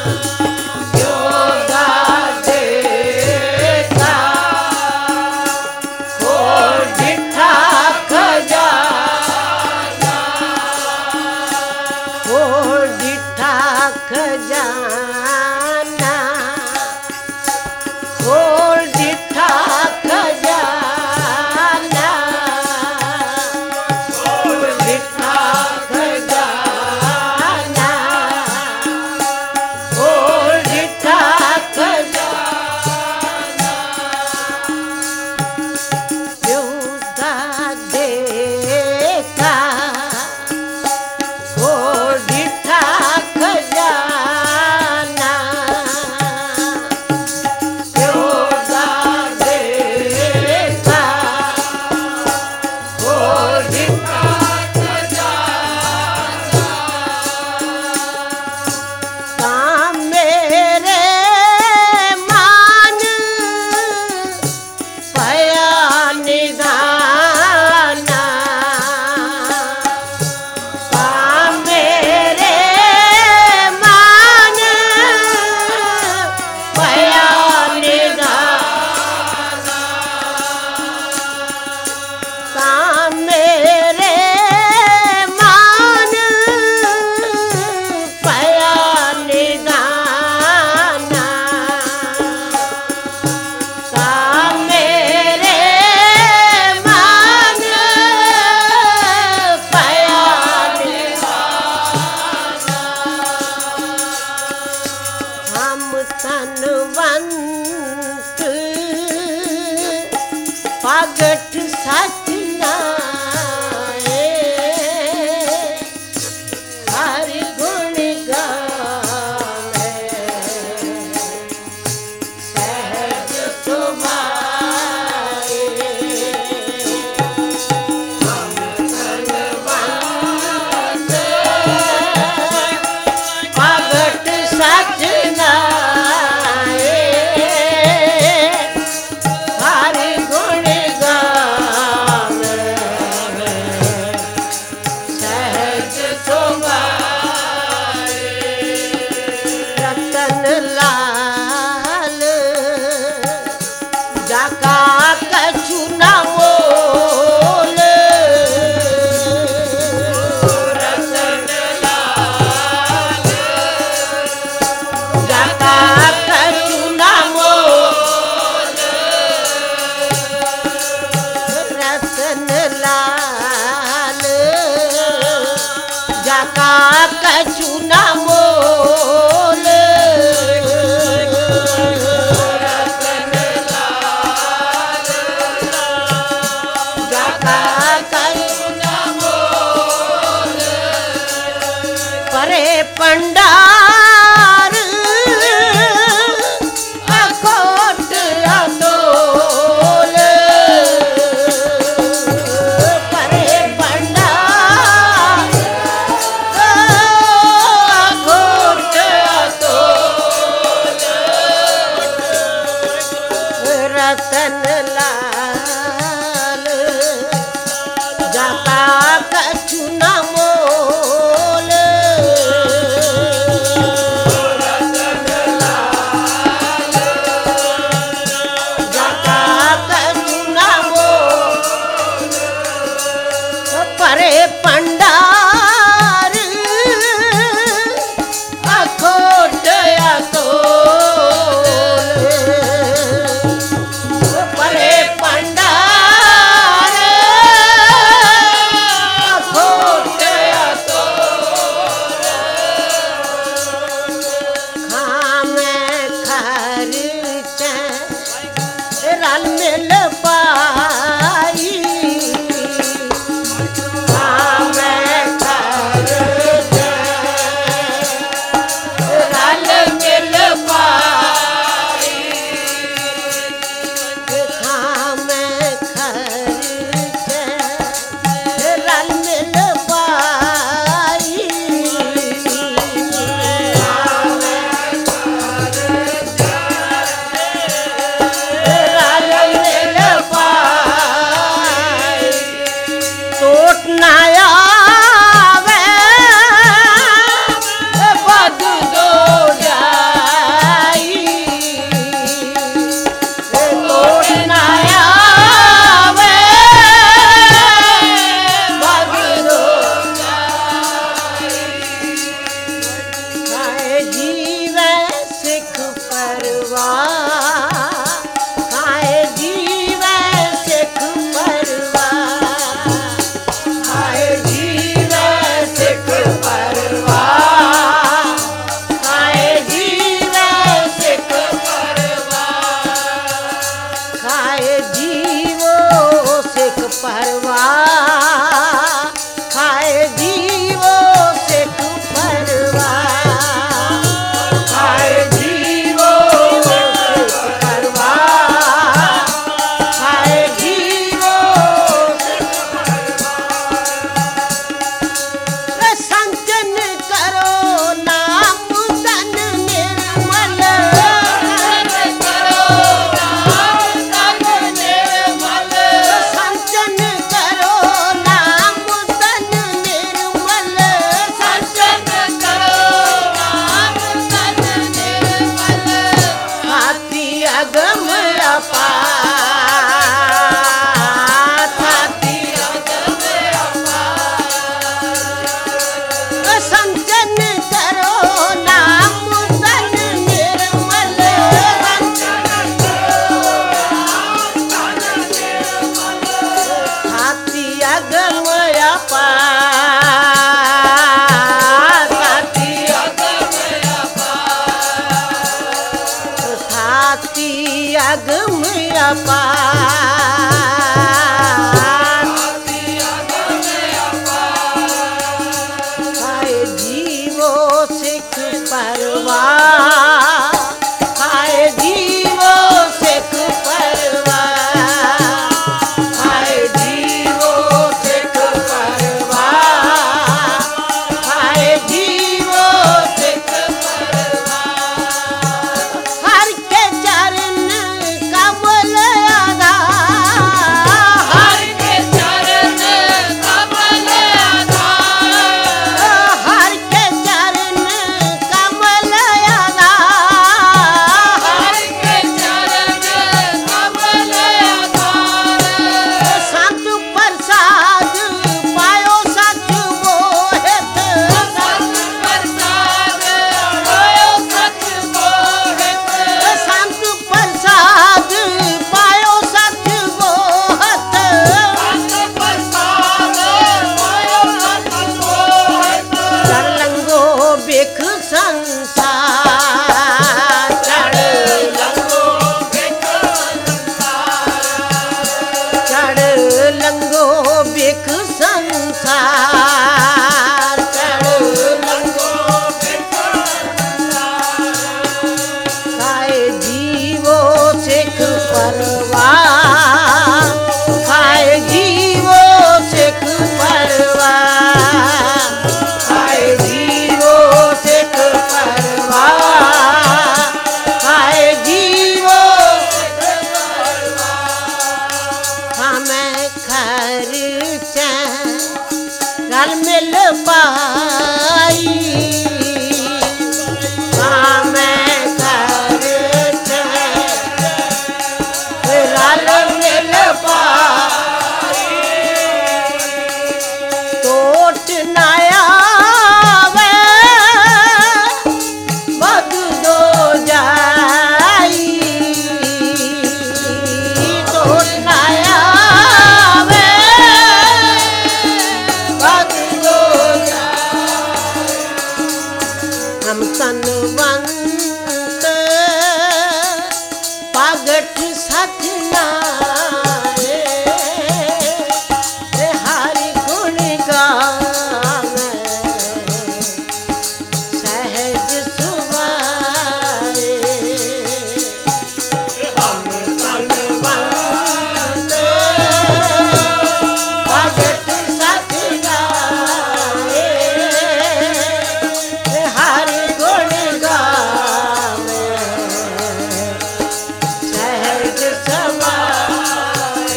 योगा देता खोड़ डिठा खजाना खोड़ डिठा खजाना खोड़ डिठा खजाना खोड़ डिठा खजाना खोड़ डिठा खजाना योगा देखा खोड़ डिठा खजाना योगा देखा खोड़ डिठा काम मेरे मान पया निदाना काम मेरे मान पया निदाना काम मेरे मान पया निदाना काम मेरे मान पया निदाना हम तनवंत पागट सच नाए हरि गुण गावे सहज सुभाए हम तनवंत पागट सच नाए हरि गुण गावे सहज सुभाए रतन लाल जाका कछु न मोल रतन लाल जाका कछु न मोल रतन लाल जाका कछु न मोल अगम अपार हाय जीवो सिख परवार हाय जीवो सिख परवार हाय जीवो सिख परवार हाय जीवो सिख हर के चरण कमल आधार हर के चरण कमल आधार हर के चरण कमल आधार हर के चरण कमल आधार संत प्रसाद पायो सच मोहित संत प्रसाद पायो सच मोहित संत प्रसाद पायो सच मोहित संत प्रसाद पायो सच मोहित चढ़ लंगो बिख संसार चढ़ लंगो बिख संसार चढ़ लंगो बिख संसार चढ़ लंगो बिख खाए जीवो सिख परवार खाए जीवो सिख परवार खाए जीवो सिख परवार खाए जीवो हमें खर्चा रल मिल पाई हमें खर्चा रल मिल पाई टोट न आवे बद दो जाई टोट न आवे बद दो जाई हम तनवंत पागठ सच नाए हरि गुण गावे सहज सुभाए हम तनवंत पागठ सच नाए हरि गुण गावे सहज समाए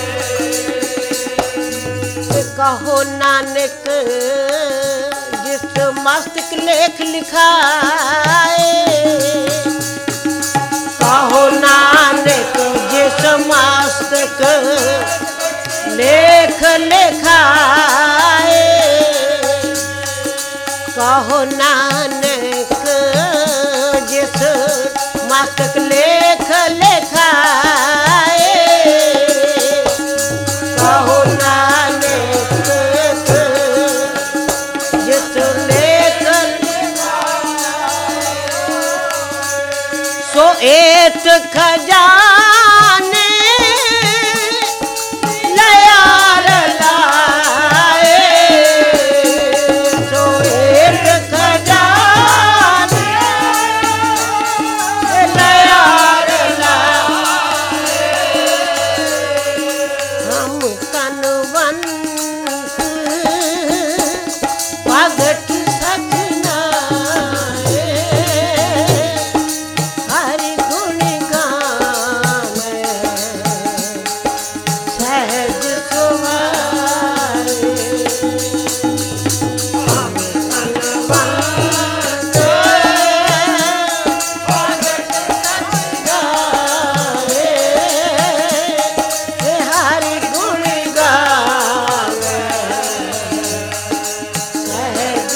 कहो नानक जिस मस्तक लेख लिखाए कहो नानक जिस मस्तक लेख लिखाए कहो नानक जिस मस्तक लेख लिखाए कहो नानक जिस लेख सो एक खजाने लयार लाए सो एक खजाने लयार लाए हम कनवंत पागठ सच नाए हरि गुण गावे सहज सुभाए हम कनवंत पागठ सच नाए हरि गुण गावे सहज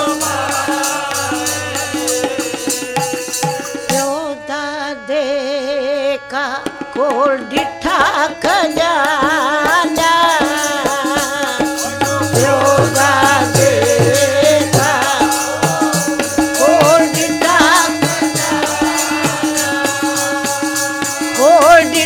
योदा देखा कोल डिठा खजाना योदा देखा कोल डिठा कोल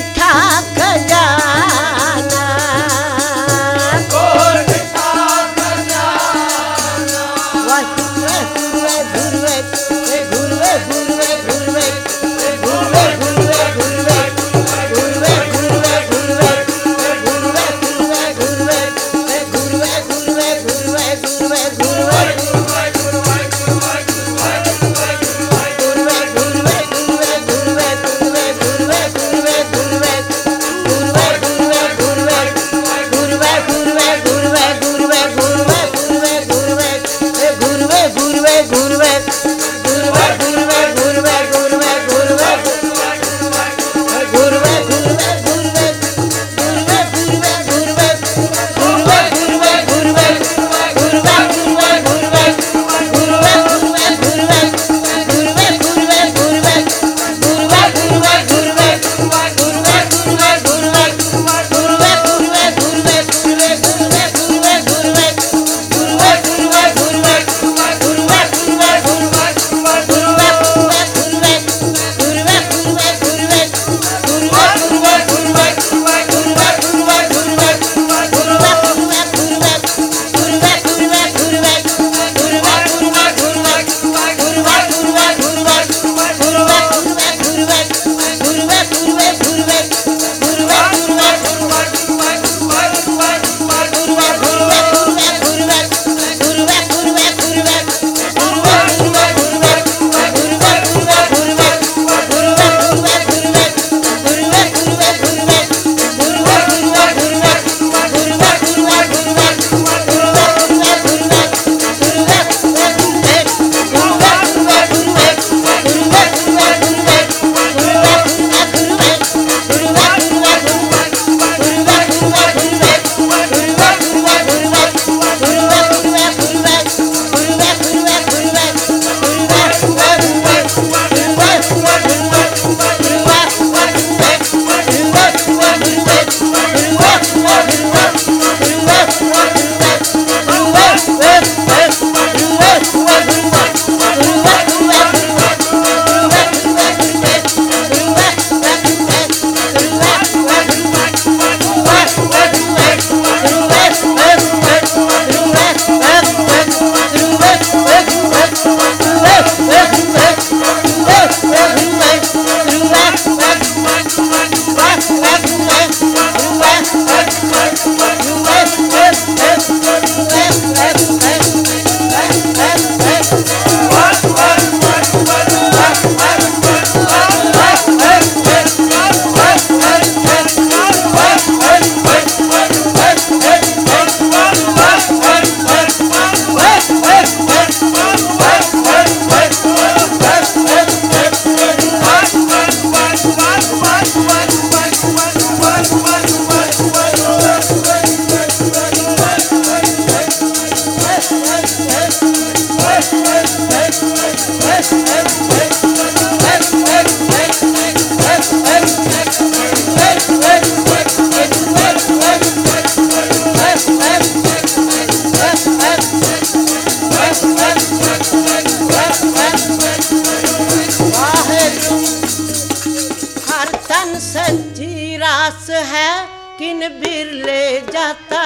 तन सच्ची रास है किन बिरले जाता,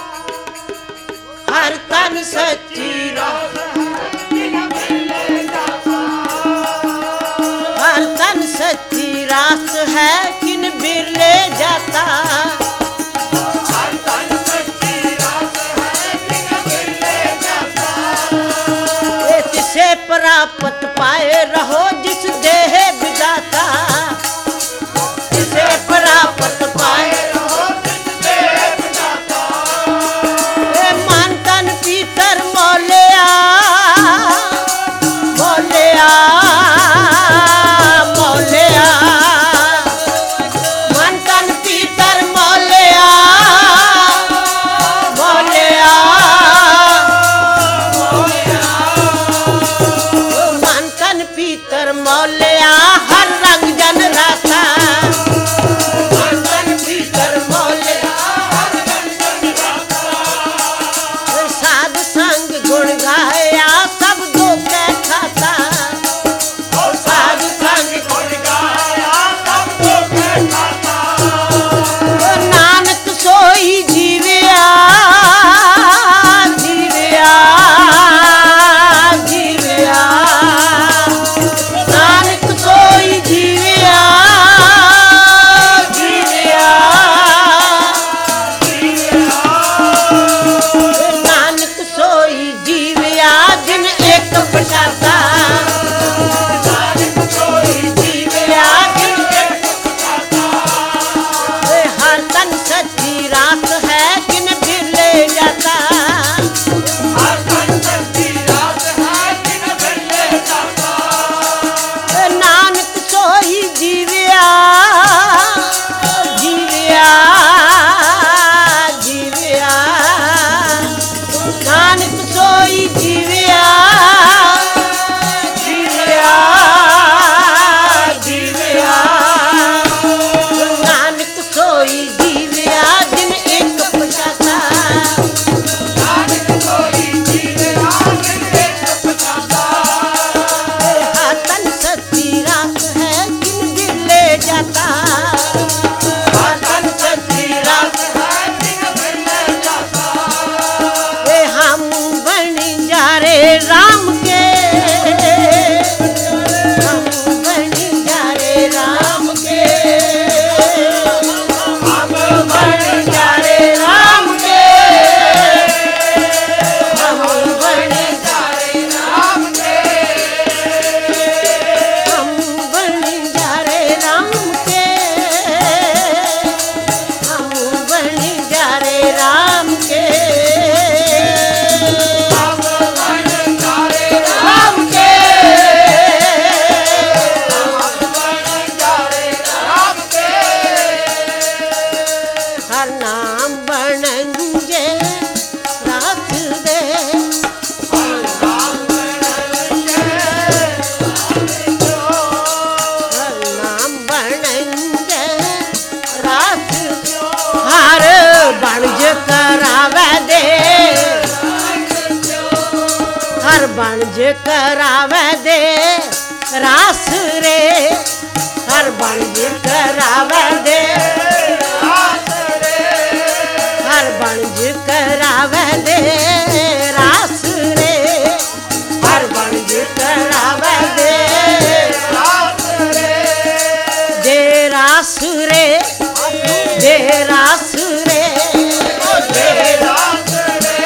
हर तन सच्ची रास हर तन सच्ची रास है किन बिरले जाता, हर तन सच्ची रास है किन बिरले जाता। ये तिसे प्राप्त पाए रहो जिस देह विदाता, तिसे प्राप्त पाए रहो जिस देह विदाता। ए मन तन पीतर मौलिया मौलिया मौलिया, मन तन पीतर मौलिया मौलिया, मन तन पीतर मौलिया हर रंग जन राता, मन तन पीतर मौलिया हर रंग जन राता। साध संग गुण गाया सब दुख खाता, साध संग गुण गाया सब दुख खाता। नानक सोई जीविया जीविया जीविया, नानक सोई जीविया जीविया, नानक सोई जीविया जिन एक पछाता, नानक सोई जीविया जिन एक पछाता। हर तन सच्ची रात है किन बिरले जाता, हर तन सच्ची रास है किन बिरले जाता। नानक सोई जीविया जीविया जीविया, नानक सोई जीविया जीविया जीविया, नानक सोई जीविया जिन एक पछाता, नानक सोई जीविया जिन एक पछाता। तन सच्ची रात है किन बिरले जाता, तन सच्ची रात है किन बिरले जाता। हम बन जा रे राम के, हम बन जा रे राम के, हम बन जा रे राम के, हम बन जा रे राम के, हम बन जा रे राम के, हम बन जा रे राम के, हम बन जा रे राम के, हम बन जा रे राम के। हर नाम बनंजे राख दे, हर नाम बनंजे हर नाम बनंजे राख दे, हर बनज करावे दे, हर बनज करावे दे रास रे, हर बनज करावे दे रास रे। हर बनज करावे दे रास रे, हर बनज करावे दे रास रे। दे रास रे, दे रास रे, दे रास रे।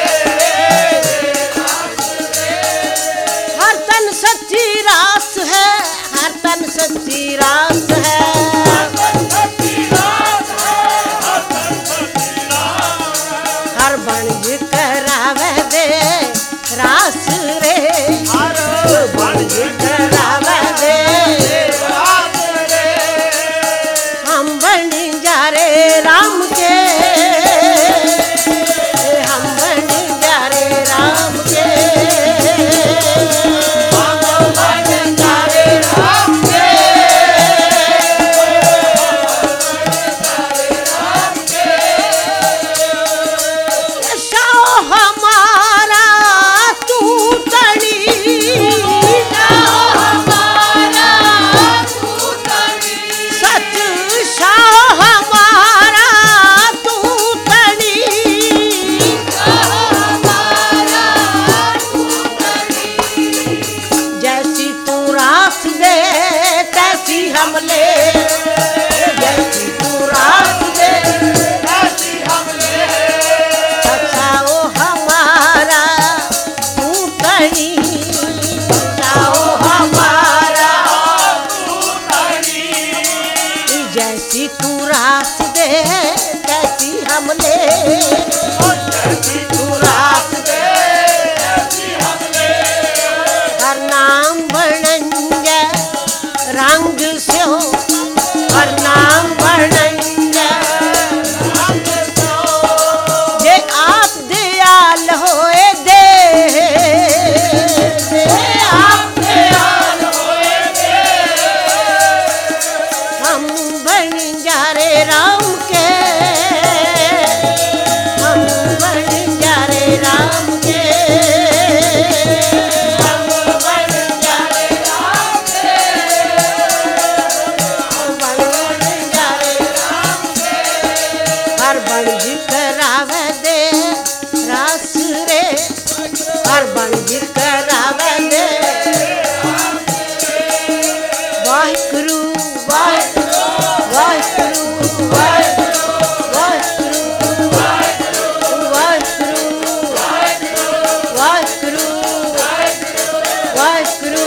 हर तन सच्ची रास है, हर तन सच्ची रास है, सच्ची रास है, सच्ची रास है। हर बनज करावे दे रास रे, हर बनज करावे दे, रास रे। हम बन जा रे राम के, हम बन जा रे राम के, हम बन जा रे राम के। जैसी तू रास दे कैसी हमले, जैसी तू रास दे हर नाम वर्णंज रंग से हो, हर नाम वर्णंज ये आप दयाल होए दे आप दयाल होए दे, हम बन जा रे राम के, हम बन जा रे राम के, हम बन जा रे राम के, हम बन जा रे राम के। हर बंज करावे दे रास रे, हर बंज करावे दे वाहिगुरु वाहिगुरु वाहिगुरु वाहिगुरु वाहिगुरु वाहिगुरु वाहिगुरु वाहिगुरु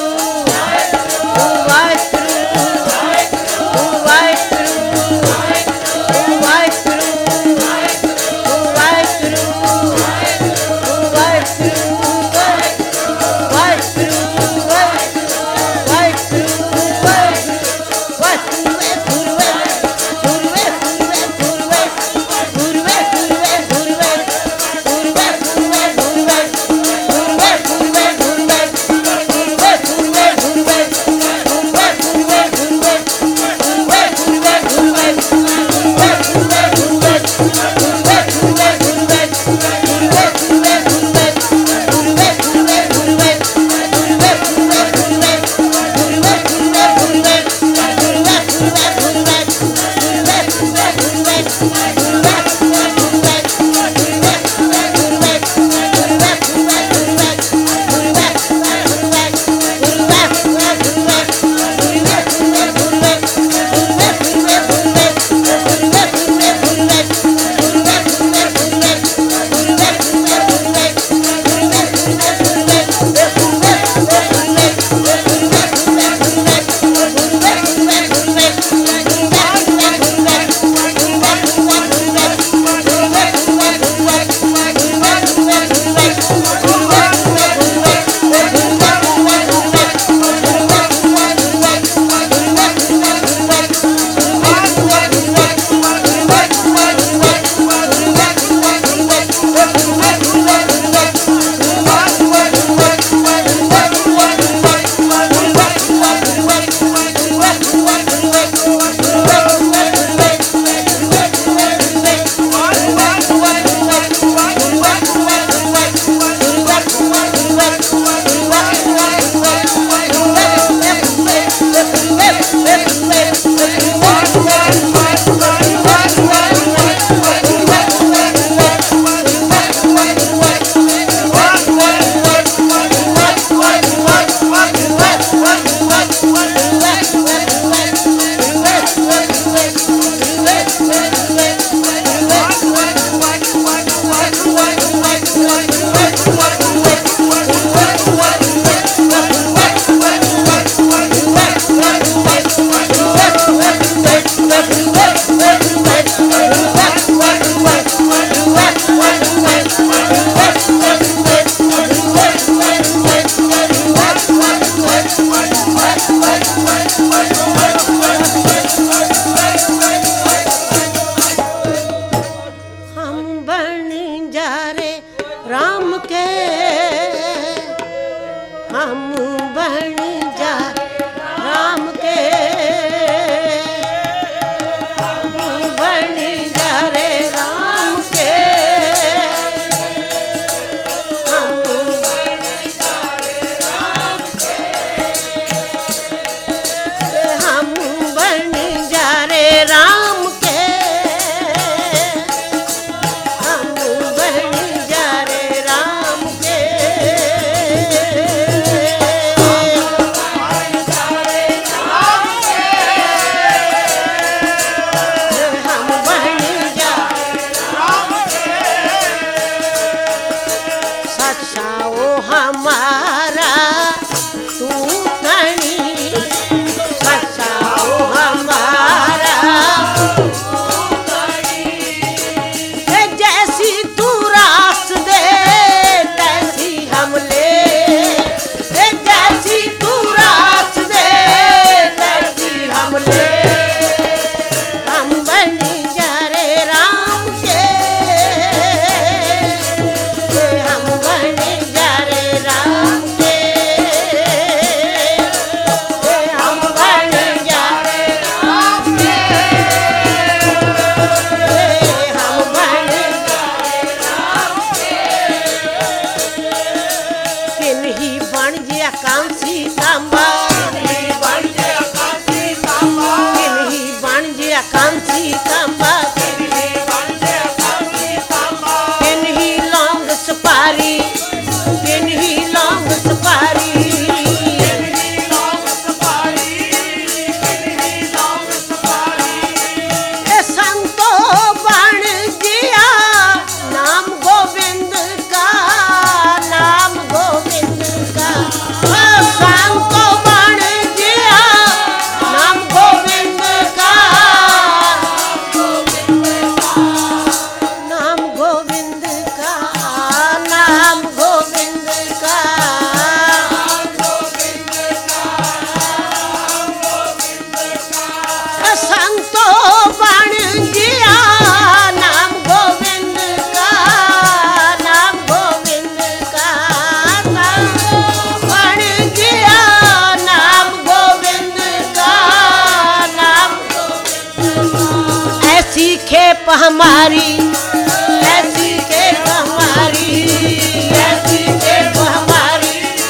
हमारी, ऐसी खेप हमारी, ऐसी खेप हमारी,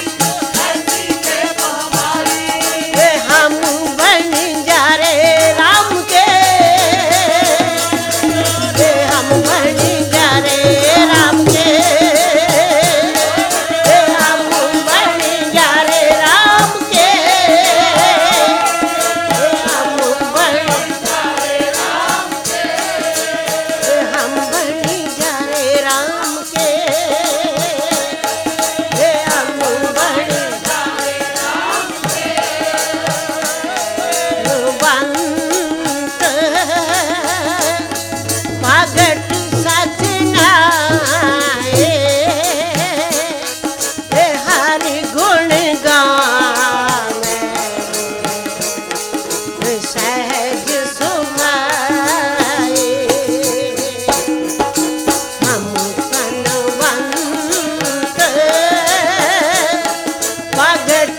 ये हम बन जा रे राम के, ये हम बन जा रे राम के, ये हम बन जा रे राम के, ये हम बन जा रे राम के, ये हम बन जा रे राम के, ये हम बन जा रे राम के। बंत पागट सजनाए, ये हरि गुण गावे, सहज सुभाए, हम कनवंत पागट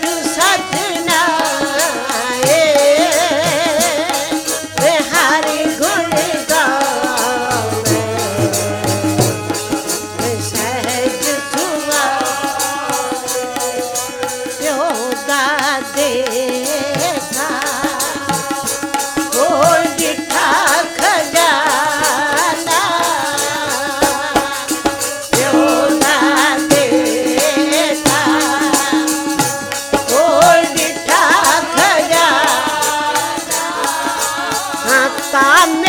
सजनाए, ये हरि गुण गावे, सहज सुभाए। योगा देखा कोई डिठा खजाना, योगा देखा कोई डिठा खजाना, काम